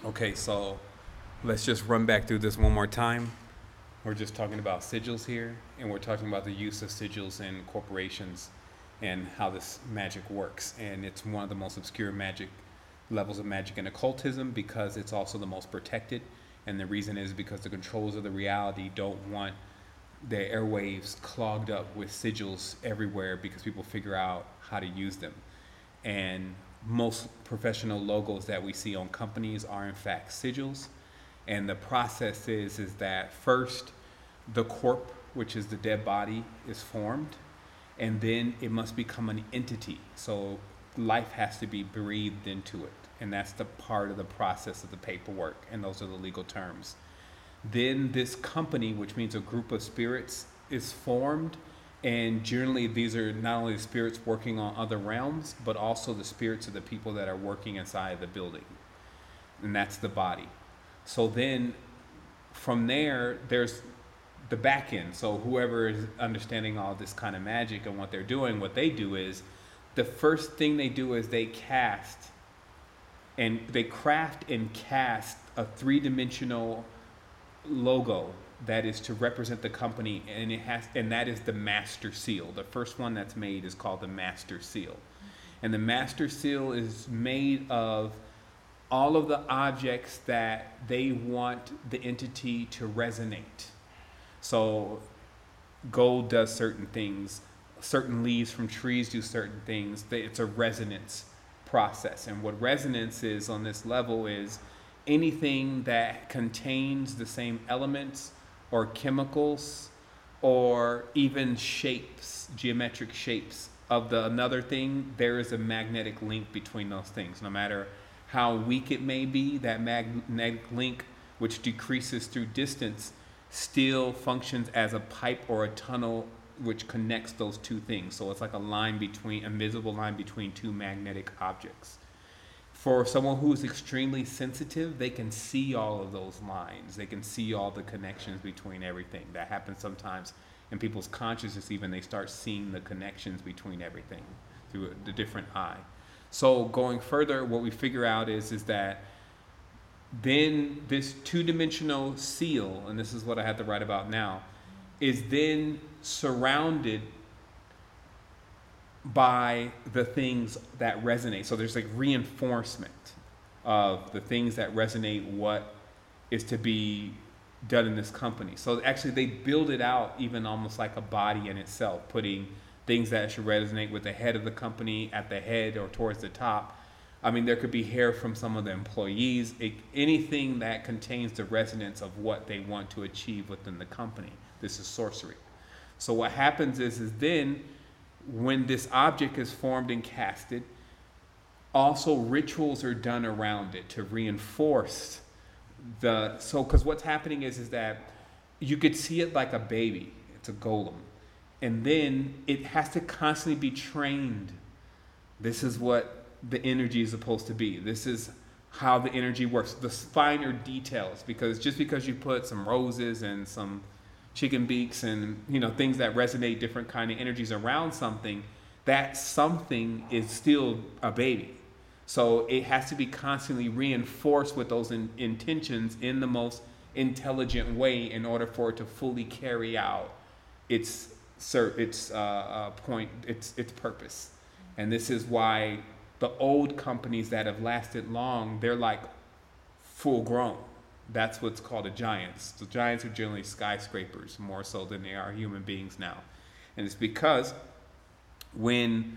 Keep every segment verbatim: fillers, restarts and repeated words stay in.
Okay, so let's just run back through this one more time. We're just talking about sigils here, and we're talking about the use of sigils in corporations and how this magic works. And it's one of the most obscure magic levels of magic and occultism because it's also the most protected. And the reason is because the controllers of the reality don't want their airwaves clogged up with sigils everywhere because people figure out how to use them. And most professional logos that we see on companies are in fact sigils. And the process is is that first the corp, which is the dead body, is formed, and then it must become an entity. So life has to be breathed into it, and that's the part of the process of the paperwork, and those are the legal terms. Then this company, which means a group of spirits, is formed, and generally these are not only the spirits working on other realms, but also the spirits of the people that are working inside the building, and that's the body. So then from there, there's the back end. So whoever is understanding all this kind of magic and what they're doing, what they do is the first thing they do is they cast and they craft and cast a three-dimensional logo that is to represent the company, and it has and that is the master seal. The first one that's made is called the master seal. And the master seal is made of all of the objects that they want the entity to resonate. So gold does certain things, certain leaves from trees do certain things. It's a resonance process. And what resonance is on this level is anything that contains the same elements or chemicals or even shapes, geometric shapes of the another thing, there is a magnetic link between those things. No matter how weak it may be, that magnetic link, which decreases through distance, still functions as a pipe or a tunnel which connects those two things. So it's like a line between, a invisible line between two magnetic objects. For someone who is extremely sensitive, they can see all of those lines. They can see all the connections between everything. That happens sometimes in people's consciousness, even they start seeing the connections between everything through the different eye. So going further, what we figure out is, is that then this two-dimensional seal, and this is what I have to write about now, is then surrounded by the things that resonate. So there's like reinforcement of the things that resonate what is to be done in this company. So actually they build it out even almost like a body in itself, putting things that should resonate with the head of the company at the head or towards the top. I mean, there could be hair from some of the employees, it, anything that contains the resonance of what they want to achieve within the company. This is sorcery. So what happens is, is then when this object is formed and casted, also rituals are done around it to reinforce the, so, because what's happening is, is that you could see it like a baby. It's a golem. And then it has to constantly be trained. This is what the energy is supposed to be. This is how the energy works, the finer details, because just because you put some roses and some chicken beaks and, you know, things that resonate different kind of energies around something, that something is still a baby. So it has to be constantly reinforced with those in, intentions in the most intelligent way in order for it to fully carry out its its uh, uh, point, its its purpose. And this is why the old companies that have lasted long, they're like full grown. That's what's called a giants. The giants are generally skyscrapers more so than they are human beings now. And it's because when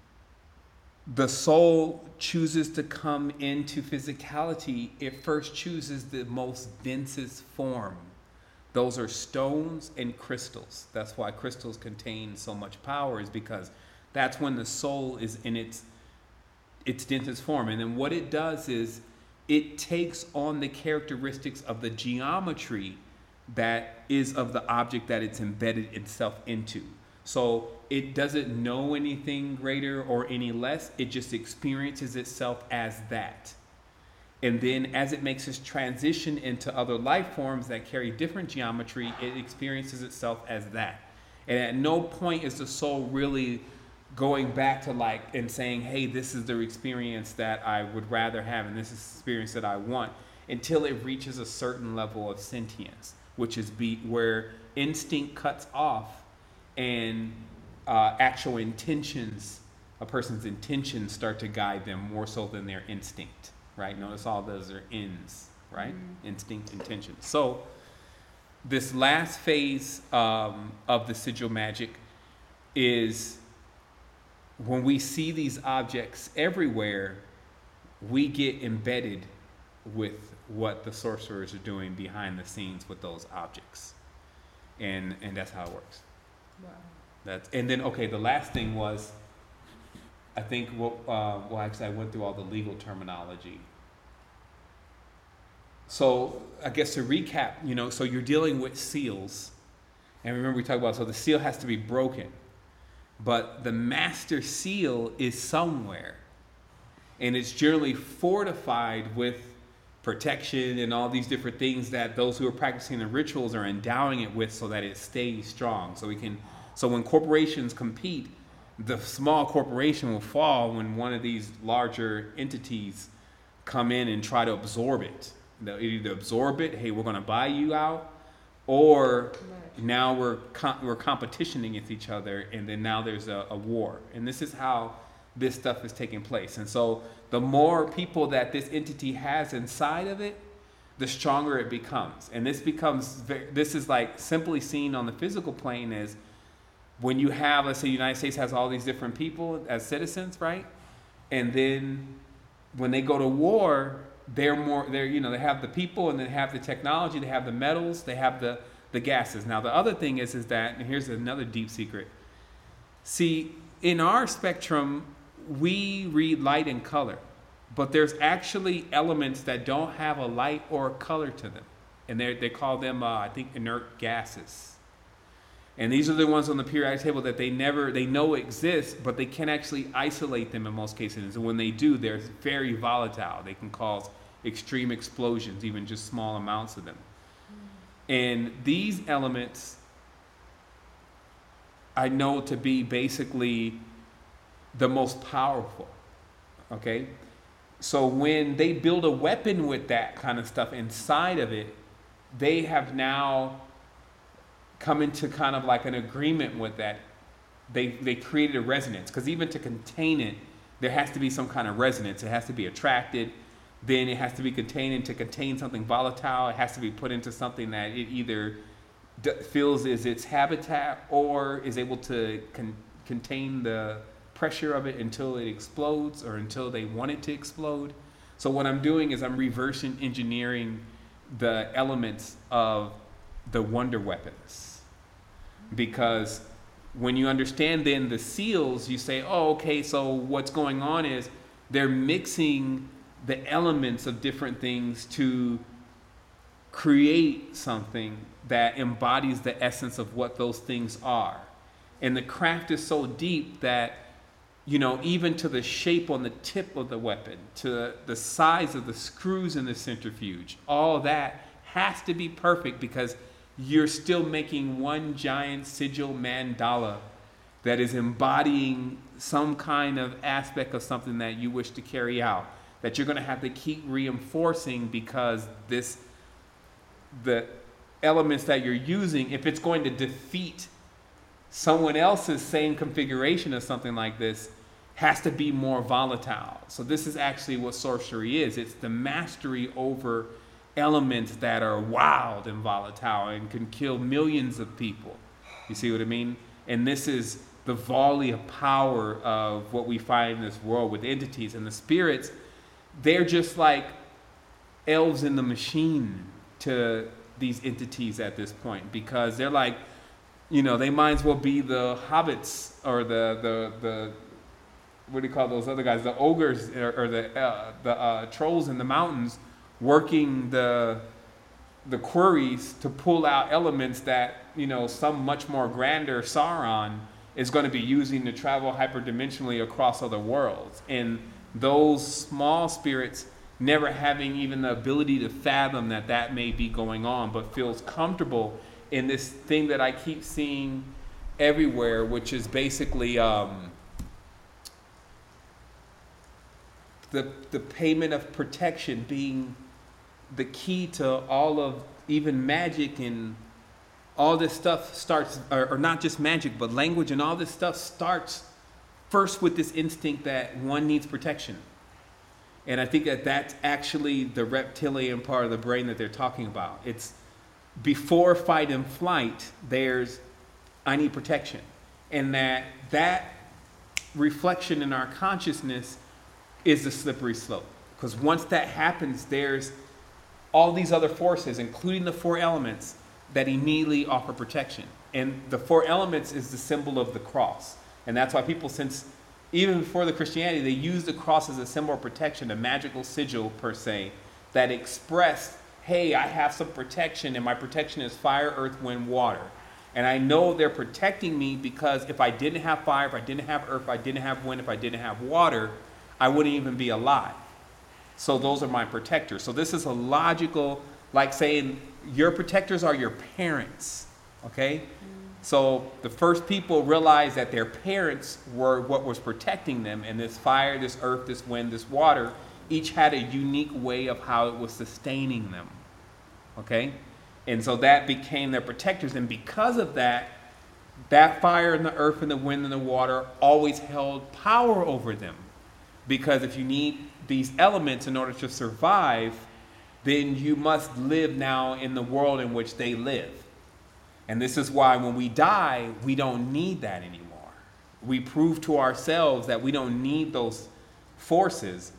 the soul chooses to come into physicality, it first chooses the most densest form. Those are stones and crystals. That's why crystals contain so much power, is because that's when the soul is in its its densest form. And then what it does is it takes on the characteristics of the geometry that is of the object that it's embedded itself into. So it doesn't know anything greater or any less. It just experiences itself as that. And then as it makes its transition into other life forms that carry different geometry, it experiences itself as that. And at no point is the soul really going back to like and saying, hey, this is the experience that I would rather have and this is the experience that I want. until it reaches a certain level of sentience, which is be where instinct cuts off and uh, actual intentions, a person's intentions start to guide them more so than their instinct, right? Notice all those are ends, right? Mm-hmm. Instinct, intention. So this last phase um, of the sigil magic is when we see these objects everywhere, we get embedded with what the sorcerers are doing behind the scenes with those objects. And and that's how it works. Wow. That's, and then, okay, the last thing was, I think, what, uh, well, actually, I went through all the legal terminology. So I guess to recap, you know, so you're dealing with seals. And remember we talked about, so the seal has to be broken. But the master seal is somewhere. And it's generally fortified with protection and all these different things that those who are practicing the rituals are endowing it with so that it stays strong. So we can, so when corporations compete, the small corporation will fall when one of these larger entities come in and try to absorb it. They'll either absorb it, hey, we're going to buy you out, or now we're com- we're competitioning with each other, and then now there's a, a war. And this is how this stuff is taking place. And so the more people that this entity has inside of it, the stronger it becomes. And this becomes very, this is like simply seen on the physical plane as when you have, let's say, the United States has all these different people as citizens, right? And then when they go to war, they're more, they're, you know, they have the people, and they have the technology, they have the metals, they have the, the gases. Now, the other thing is, is that, and here's another deep secret. See, in our spectrum, we read light and color, but there's actually elements that don't have a light or a color to them. And they they call them, uh, I think, inert gases. And these are the ones on the periodic table that they never, they know exist, but they can't actually isolate them in most cases. And when they do, they're very volatile. They can cause extreme explosions, even just small amounts of them. And these elements I know to be basically the most powerful, okay? So when they build a weapon with that kind of stuff inside of it, they have now come into kind of like an agreement with that. They they created a resonance, because even to contain it, there has to be some kind of resonance. It has to be attracted, then it has to be contained, and to contain something volatile, it has to be put into something that it either d- feels is its habitat or is able to con- contain the pressure of it until it explodes or until they want it to explode. So what I'm doing is I'm reverse engineering the elements of the wonder weapons. Because when you understand then the seals, you say, oh, okay, so what's going on is they're mixing the elements of different things to create something that embodies the essence of what those things are. And the craft is so deep that, you know, even to the shape on the tip of the weapon, to the size of the screws in the centrifuge, all that has to be perfect, because you're still making one giant sigil mandala that is embodying some kind of aspect of something that you wish to carry out, that you're going to have to keep reinforcing, because this, the elements that you're using, if it's going to defeat someone else's same configuration of something like this, has to be more volatile. So this is actually what sorcery is. It's the mastery over elements that are wild and volatile and can kill millions of people. You see what I mean? And this is the volley of power of what we find in this world with entities. And the spirits, they're just like elves in the machine to these entities at this point, because they're like, you know, they might as well be the hobbits or the the the what do you call those other guys, the ogres or, or the uh, the uh, trolls in the mountains, working the the quarries to pull out elements that, you know, some much more grander Sauron is going to be using to travel hyperdimensionally across other worlds. And those small spirits never having even the ability to fathom that that may be going on, but feels comfortable in this thing that I keep seeing everywhere, which is basically um, the the payment of protection being the key to all of even magic and all this stuff starts, or, or not just magic, but language and all this stuff starts first with this instinct that one needs protection. And I think that that's actually the reptilian part of the brain that they're talking about. It's before fight and flight, there's, I need protection. And that that reflection in our consciousness is the slippery slope. Because once that happens, there's all these other forces, including the four elements, that immediately offer protection. And the four elements is the symbol of the cross. And that's why people, since even before the Christianity, they used the cross as a symbol of protection, a magical sigil per se, that expressed, hey, I have some protection, and my protection is fire, earth, wind, water. And I know they're protecting me because if I didn't have fire, if I didn't have earth, if I didn't have wind, if I didn't have water, I wouldn't even be alive. So those are my protectors. So this is a logical, like saying your protectors are your parents, okay? Mm. So the first people realized that their parents were what was protecting them, and this fire, this earth, this wind, this water, each had a unique way of how it was sustaining them, okay? And so that became their protectors, and because of that, that fire and the earth and the wind and the water always held power over them. Because if you need these elements in order to survive, then you must live now in the world in which they live. And this is why when we die, we don't need that anymore. We prove to ourselves that we don't need those forces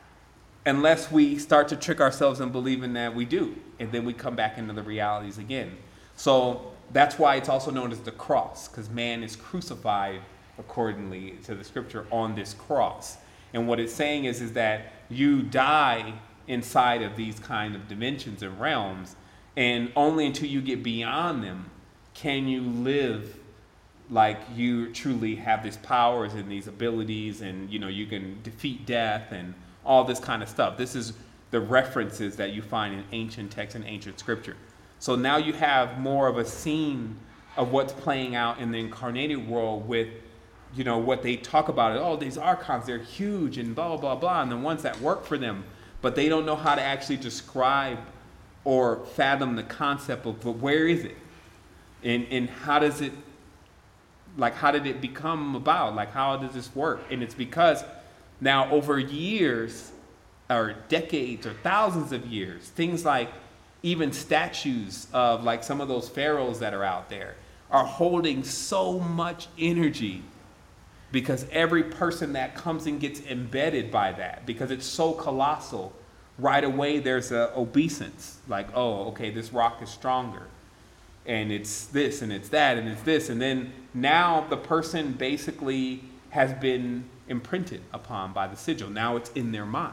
unless we start to trick ourselves in believing that we do. And then we come back into the realities again. So that's why it's also known as the cross, because man is crucified accordingly to the scripture on this cross. And what it's saying is, is that you die inside of these kind of dimensions and realms, and only until you get beyond them can you live like you truly have these powers and these abilities, and you know you can defeat death and all this kind of stuff. This is the references that you find in ancient texts and ancient scripture. So now you have more of a scene of what's playing out in the incarnated world with, you know, what they talk about. Oh, these archons, they're huge and blah, blah, blah, and the ones that work for them, but they don't know how to actually describe or fathom the concept of, but where is it? And, and how does it, like, how did it become about? Like, how does this work? And it's because now over years, or decades, or thousands of years, things like even statues of like some of those pharaohs that are out there are holding so much energy, because every person that comes and gets embedded by that, because it's so colossal, right away there's a obeisance. Like, oh, okay, this rock is stronger. And it's this, and it's that, and it's this. And then now the person basically has been imprinted upon by the sigil. Now it's in their mind.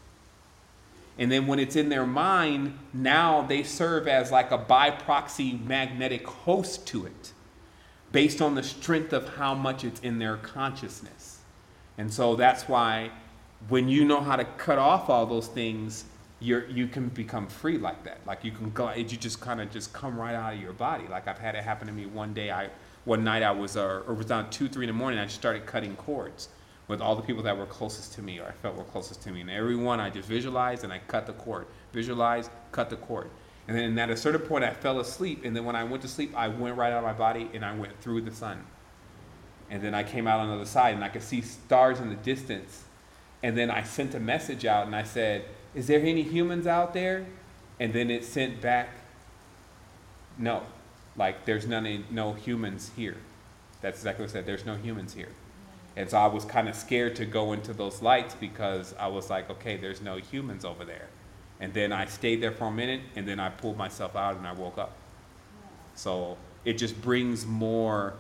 And then when it's in their mind, now they serve as like a bi-proxy magnetic host to it, based on the strength of how much it's in their consciousness. And so that's why when you know how to cut off all those things, you're, you can become free like that. Like you can go, you just kind of just come right out of your body. Like I've had it happen to me one day. I one night I was, uh, or it was down two, three in the morning. I just started cutting cords with all the people that were closest to me, or I felt were closest to me. And every one I just visualized and I cut the cord. Visualize, cut the cord. And then at a certain point I fell asleep, and then when I went to sleep, I went right out of my body and I went through the sun. And then I came out on the other side and I could see stars in the distance. And then I sent a message out and I said, is there any humans out there? And then it sent back, no. Like there's none, no humans here. That's exactly what it said, there's no humans here. And so I was kind of scared to go into those lights, because I was like, okay, there's no humans over there. And then I stayed there for a minute, and then I pulled myself out and I woke up. So it just brings more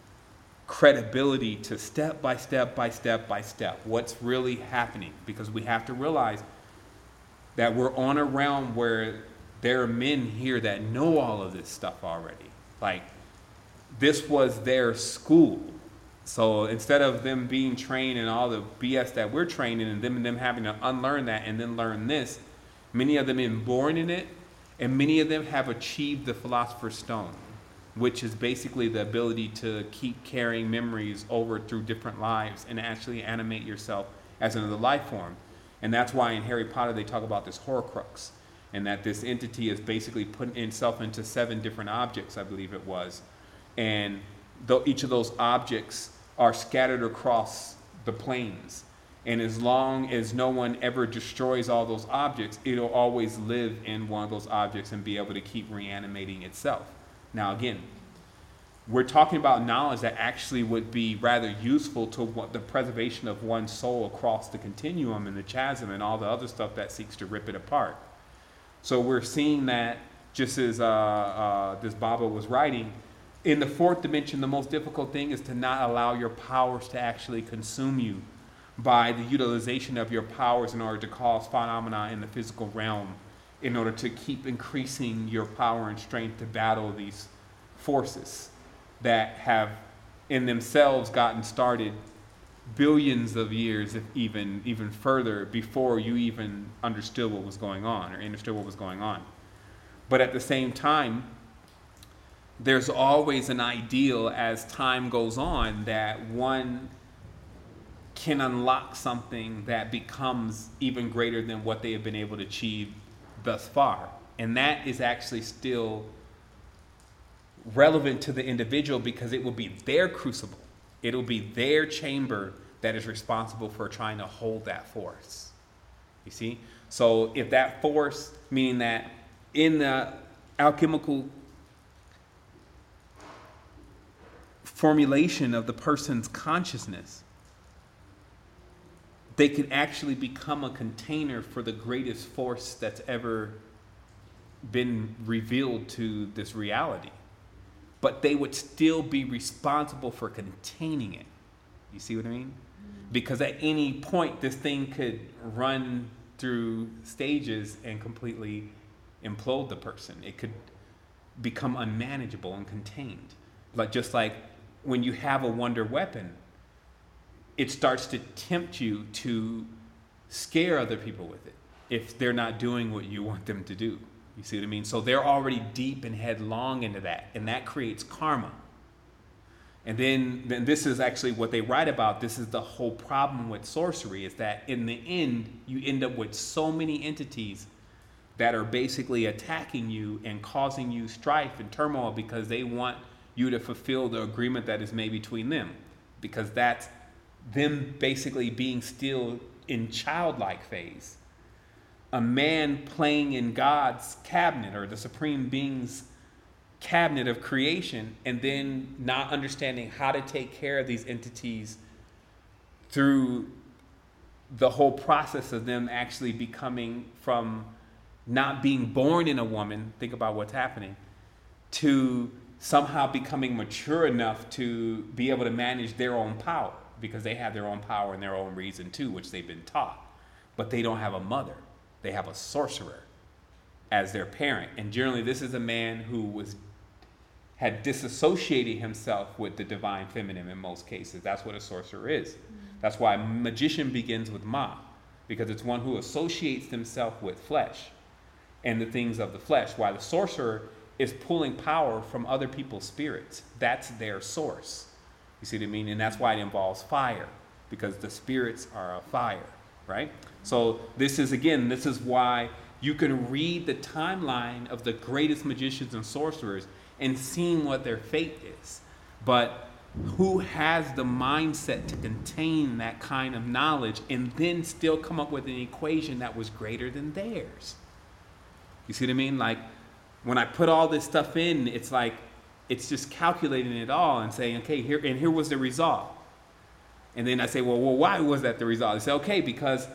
credibility to step by step by step by step what's really happening, because we have to realize that we're on a realm where there are men here that know all of this stuff already. Like, this was their school. So instead of them being trained in all the B S that we're trained in, and them and them having to unlearn that and then learn this, many of them have been born in it, and many of them have achieved the Philosopher's Stone, which is basically the ability to keep carrying memories over through different lives and actually animate yourself as another life form. And that's why in Harry Potter they talk about this Horcrux. and that this entity is basically putting itself into seven different objects, I believe it was. And though each of those objects are scattered across the planes. And as long as no one ever destroys all those objects, it'll always live in one of those objects and be able to keep reanimating itself. Now, again, we're talking about knowledge that actually would be rather useful to what the preservation of one's soul across the continuum and the chasm and all the other stuff that seeks to rip it apart. So we're seeing that, just as uh, uh, this Baba was writing, in the fourth dimension, the most difficult thing is to not allow your powers to actually consume you by the utilization of your powers in order to cause phenomena in the physical realm, in order to keep increasing your power and strength to battle these forces that have in themselves gotten started billions of years, if even even further, before you even understood what was going on or understood what was going on. But at the same time, there's always an ideal as time goes on that one can unlock something that becomes even greater than what they have been able to achieve thus far. And that is actually still relevant to the individual because it will be their crucible. It'll be their chamber that is responsible for trying to hold that force. You see? So if that force, meaning that in the alchemical formulation of the person's consciousness, they could actually become a container for the greatest force that's ever been revealed to this reality. But they would still be responsible for containing it. You see what I mean? Because at any point, this thing could run through stages and completely implode the person. It could become unmanageable and contained. Like just like when you have a wonder weapon, it starts to tempt you to scare other people with it if they're not doing what you want them to do. You see what I mean? So they're already deep and headlong into that, and that creates karma. And then, then this is actually what they write about. This is the whole problem with sorcery, is that in the end, you end up with so many entities that are basically attacking you and causing you strife and turmoil because they want you to fulfill the agreement that is made between them. Because that's them basically being still in childlike phase. A man playing in God's cabinet or the supreme being's cabinet of creation, and then not understanding how to take care of these entities through the whole process of them actually becoming from not being born in a woman, think about what's happening, to somehow becoming mature enough to be able to manage their own power, because they have their own power and their own reason too, which they've been taught. But they don't have a mother. They have a sorcerer as their parent. And generally this is a man who was had disassociated himself with the divine feminine in most cases. That's what a sorcerer is. Mm-hmm. That's why a magician begins with Ma, because it's one who associates himself with flesh and the things of the flesh, while the sorcerer is pulling power from other people's spirits. That's their source. You see what I mean? And that's why it involves fire, because the spirits are a fire, right? So this is, again, this is why you can read the timeline of the greatest magicians and sorcerers and seeing what their fate is. But who has the mindset to contain that kind of knowledge and then still come up with an equation that was greater than theirs? You see what I mean? Like, when I put all this stuff in, it's like, it's just calculating it all and saying, okay, here, and here was the result. And then I say, well, well, why was that the result? I say, okay, because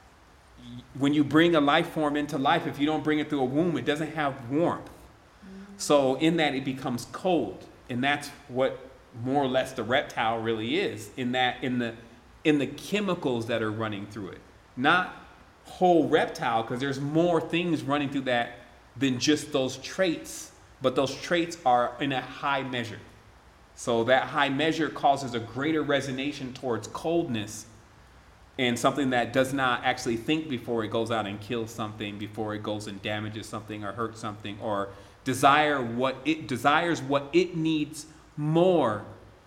when you bring a life form into life, if you don't bring it through a womb, it doesn't have warmth. Mm-hmm. So in that, it becomes cold. And that's what more or less the reptile really is, in that, in the, in the chemicals that are running through it. Not whole reptile, because there's more things running through that than just those traits. But those traits are in a high measure. So that high measure causes a greater resonation towards coldness and something that does not actually think before it goes out and kills something, before it goes and damages something or hurts something, or desire what it desires what it needs more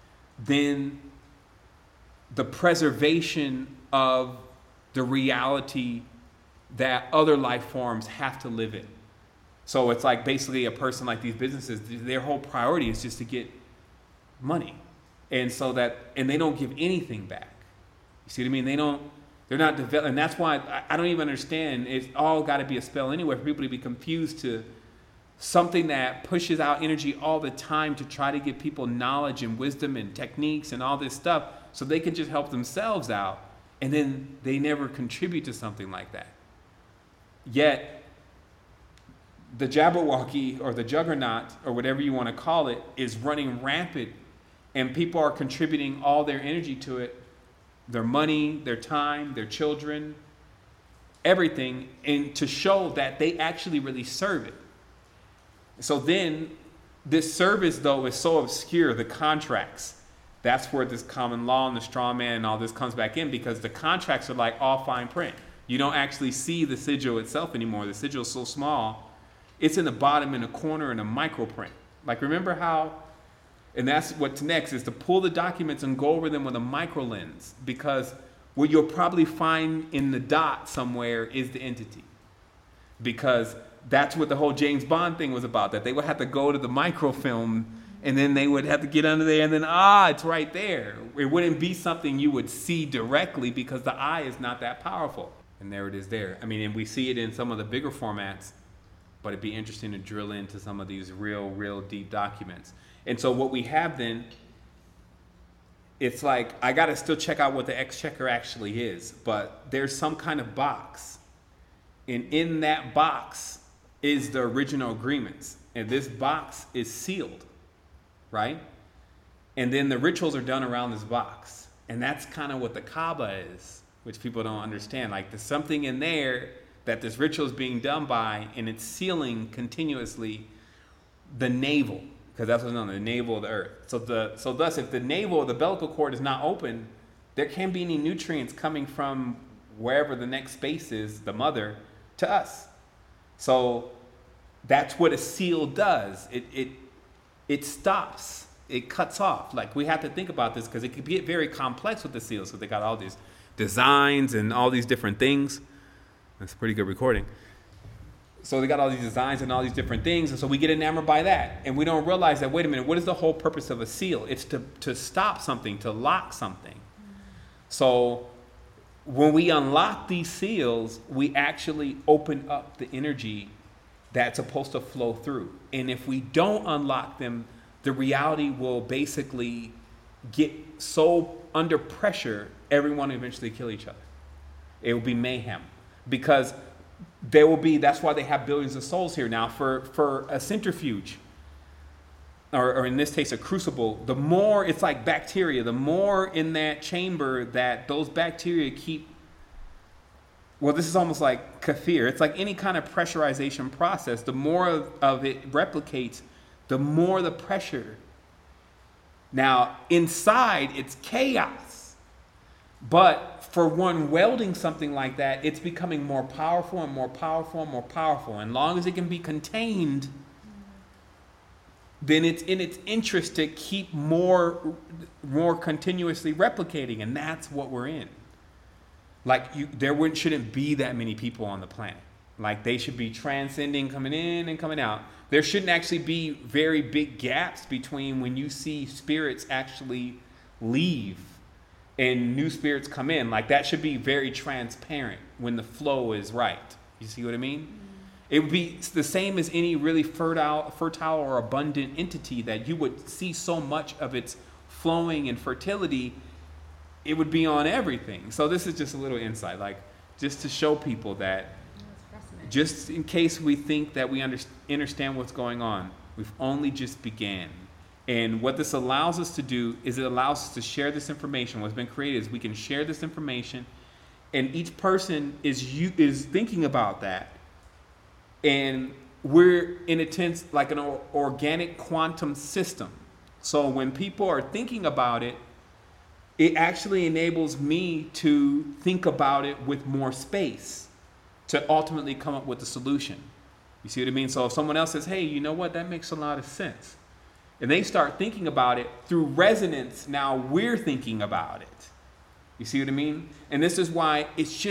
than the preservation of the reality that other life forms have to live in. So it's like basically a person like these businesses, their whole priority is just to get money. And so that, and they don't give anything back. You see what I mean? They don't, they're not developing. And that's why I, I don't even understand. It's all got to be a spell anyway for people to be confused to something that pushes out energy all the time to try to give people knowledge and wisdom and techniques and all this stuff so they can just help themselves out. And then they never contribute to something like that. Yet, the Jabberwocky or the Juggernaut or whatever you want to call it is running rampant, and people are contributing all their energy to it, their money, their time, their children, everything, and to show that they actually really serve it. So then this service, though, is so obscure, the contracts. That's where this common law and the straw man and all this comes back in, because the contracts are like all fine print. You don't actually see the sigil itself anymore. The sigil is so small. It's in the bottom in a corner in a micro print. Like, remember how, and that's what's next, is to pull the documents and go over them with a micro lens, because what you'll probably find in the dot somewhere is the entity. Because that's what the whole James Bond thing was about, that they would have to go to the microfilm and then they would have to get under there and then, ah, it's right there. It wouldn't be something you would see directly because the eye is not that powerful. And there it is there. I mean, and we see it in some of the bigger formats, but it'd be interesting to drill into some of these real, real deep documents. And so what we have then, it's like, I got to still check out what the exchequer actually is, but there's some kind of box. And in that box is the original agreements. And this box is sealed, right? And then the rituals are done around this box. And that's kind of what the Kaaba is, which people don't understand. Like, there's something in there that this ritual is being done by, and it's sealing continuously the navel, because that's what's known, the navel of the earth. So the so thus, if the navel, the umbilical cord is not open, there can't be any nutrients coming from wherever the next space is, the mother, to us. So that's what a seal does. It it it stops. It cuts off. Like, we have to think about this because it could get very complex with the seals. So they got all these designs and all these different things. That's a pretty good recording. So they got all these designs and all these different things, and so we get enamored by that. And we don't realize that, wait a minute, what is the whole purpose of a seal? It's to, to stop something, to lock something. So when we unlock these seals, we actually open up the energy that's supposed to flow through. And if we don't unlock them, the reality will basically get so under pressure, everyone will eventually kill each other. It will be mayhem. Because there will be, that's why they have billions of souls here now. For, for a centrifuge, or, or in this case a crucible, the more, it's like bacteria, the more in that chamber that those bacteria keep, well, this is almost like kefir. It's like any kind of pressurization process. The more of, of it replicates, the more the pressure. Now, inside, it's chaos. But for one welding something like that, it's becoming more powerful and more powerful and more powerful. And as long as it can be contained, then it's in its interest to keep more, more continuously replicating. And that's what we're in. Like, you, there wouldn't, shouldn't be that many people on the planet. Like, they should be transcending, coming in and coming out. There shouldn't actually be very big gaps between when you see spirits actually leave and new spirits come in. Like, that should be very transparent when the flow is right. You see what I mean? Mm-hmm. It would be the same as any really fertile, fertile or abundant entity that you would see so much of its flowing and fertility. It would be on everything. So this is just a little insight, like just to show people that just in case we think that we under, understand what's going on, we've only just began. And what this allows us to do is it allows us to share this information. What's been created is we can share this information, and each person is you is thinking about that. And we're in a sense like an organic quantum system. So when people are thinking about it, it actually enables me to think about it with more space to ultimately come up with the solution. You see what I mean? So if someone else says, hey, you know what, that makes a lot of sense, and they start thinking about it through resonance, now we're thinking about it. You see what I mean? And this is why it's just,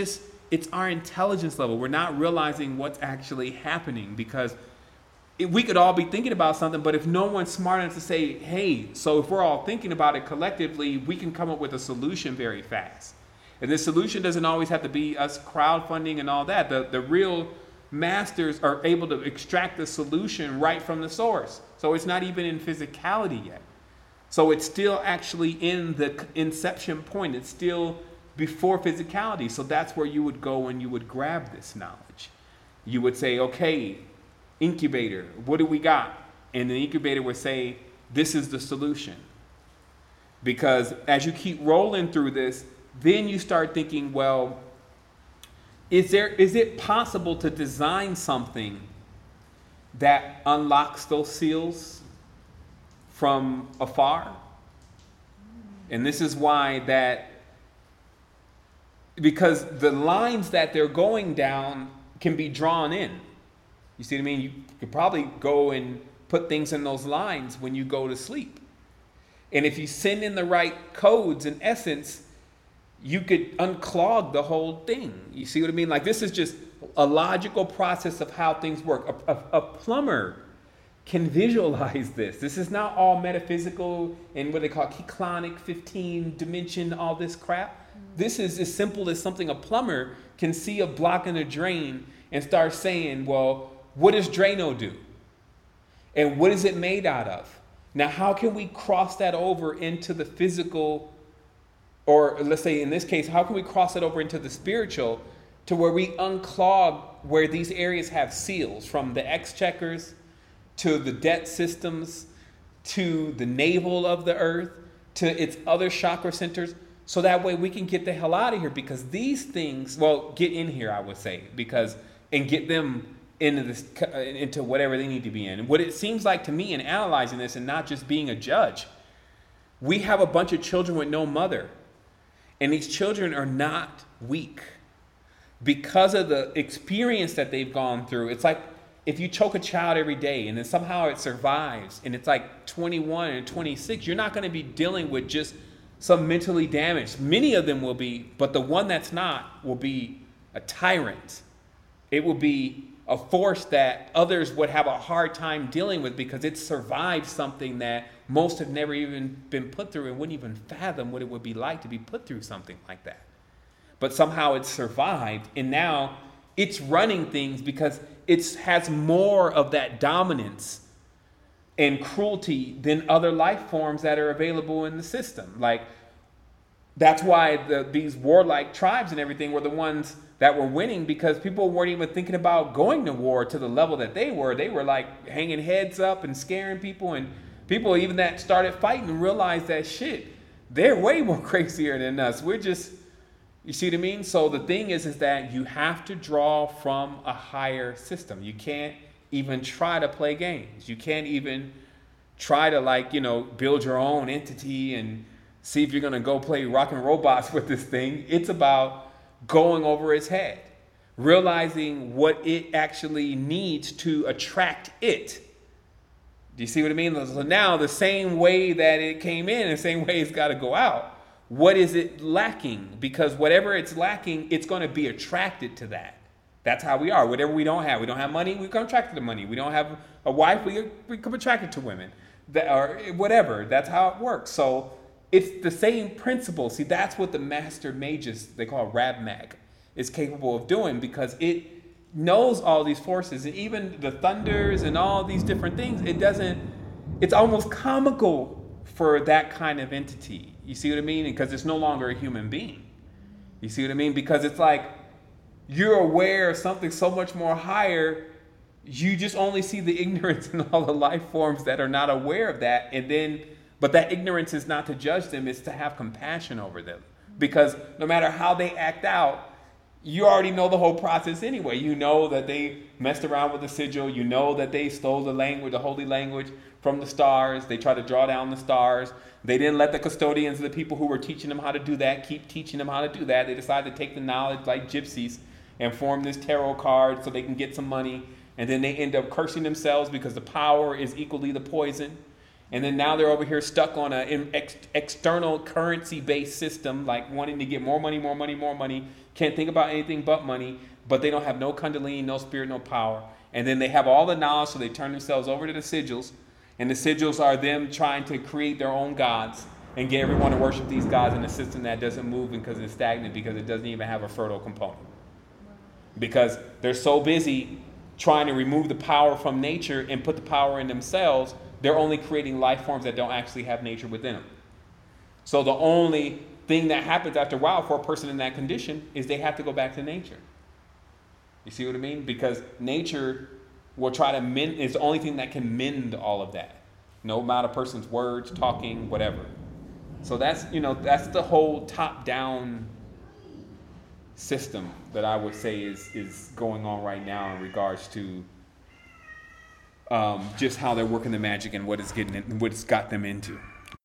it's our intelligence level. We're not realizing what's actually happening, because it, we could all be thinking about something, but if no one's smart enough to say, hey, so if we're all thinking about it collectively, we can come up with a solution very fast. And this solution doesn't always have to be us crowdfunding and all that. The, the real masters are able to extract the solution right from the source. So it's not even in physicality yet. So it's still actually in the inception point. It's still before physicality. So that's where you would go and you would grab this knowledge. You would say, okay, incubator, what do we got? And the incubator would say, this is the solution. Because as you keep rolling through this, then you start thinking, well, is there is it possible to design something that unlocks those seals from afar? And this is why that, because the lines that they're going down can be drawn in. You see what I mean? You could probably go and put things in those lines when you go to sleep. And if you send in the right codes, in essence, you could unclog the whole thing. You see what I mean? Like, this is just a logical process of how things work. A, a, a plumber can visualize this. This is not all metaphysical and what they call Keklonic, fifteen dimension, all this crap. This is as simple as something a plumber can see a block in a drain and start saying, well, what does Drano do? And what is it made out of? Now, how can we cross that over into the physical? Or let's say in this case, how can we cross it over into the spiritual to where we unclog where these areas have seals, from the exchequers to the debt systems to the navel of the earth to its other chakra centers, so that way we can get the hell out of here. Because these things, well, get in here, I would say, because and get them into this, into whatever they need to be in. And what it seems like to me in analyzing this, and not just being a judge, we have a bunch of children with no mother. And these children are not weak because of the experience that they've gone through. It's like if you choke a child every day and then somehow it survives and it's like twenty-one and twenty-six, you're not going to be dealing with just some mentally damaged. Many of them will be, but the one that's not will be a tyrant. It will be a force that others would have a hard time dealing with because it survived something that most have never even been put through and wouldn't even fathom what it would be like to be put through something like that. But somehow it survived, and now it's running things because it has more of that dominance and cruelty than other life forms that are available in the system. Like, that's why the, these warlike tribes and everything were the ones that were winning, because people weren't even thinking about going to war to the level that they were. They were like hanging heads up and scaring people, and people even that started fighting realized that shit, they're way more crazier than us. We're just, you see what I mean? So the thing is, is that you have to draw from a higher system. You can't even try to play games. You can't even try to, like, you know, build your own entity and see if you're going to go play Rock and Robots with this thing. It's about going over its head, realizing what it actually needs to attract it. Do you see what I mean? So now the same way that it came in, the same way it's got to go out. What is it lacking? Because whatever it's lacking, it's going to be attracted to that. That's how we are. Whatever we don't have. We don't have money, we come attracted to money. We don't have a wife, we become attracted to women. That, or whatever. That's how it works. So it's the same principle. See, that's what the master mages, they call Rabmag, is capable of doing, because it knows all these forces, and even the thunders and all these different things. It doesn't, it's almost comical for that kind of entity. You see what I mean? Because it's no longer a human being. You see what I mean? Because it's like you're aware of something so much more higher. You just only see the ignorance in all the life forms that are not aware of that. And then, but that ignorance is not to judge them, it's to have compassion over them. Because no matter how they act out, you already know the whole process anyway. You know that they messed around with the sigil. You know that they stole the language, the holy language from the stars. They tried to draw down the stars. They didn't let the custodians, the people who were teaching them how to do that, keep teaching them how to do that. They decided to take the knowledge like gypsies and form this tarot card so they can get some money. And then they end up cursing themselves because the power is equally the poison. And then now they're over here stuck on an ex- external currency-based system, like wanting to get more money, more money, more money, can't think about anything but money, but they don't have no kundalini, no spirit, no power. And then they have all the knowledge, so they turn themselves over to the sigils. And the sigils are them trying to create their own gods and get everyone to worship these gods in a system that doesn't move because it's stagnant, because it doesn't even have a fertile component. Because they're so busy trying to remove the power from nature and put the power in themselves, they're only creating life forms that don't actually have nature within them. So the only thing that happens after a while for a person in that condition is they have to go back to nature. You see what I mean? Because nature will try to mend, it's the only thing that can mend all of that. No amount of person's words, talking, whatever. So that's, you know, that's the whole top-down system that I would say is, is going on right now in regards to um, just how they're working the magic and what it's getting, what it's got them into.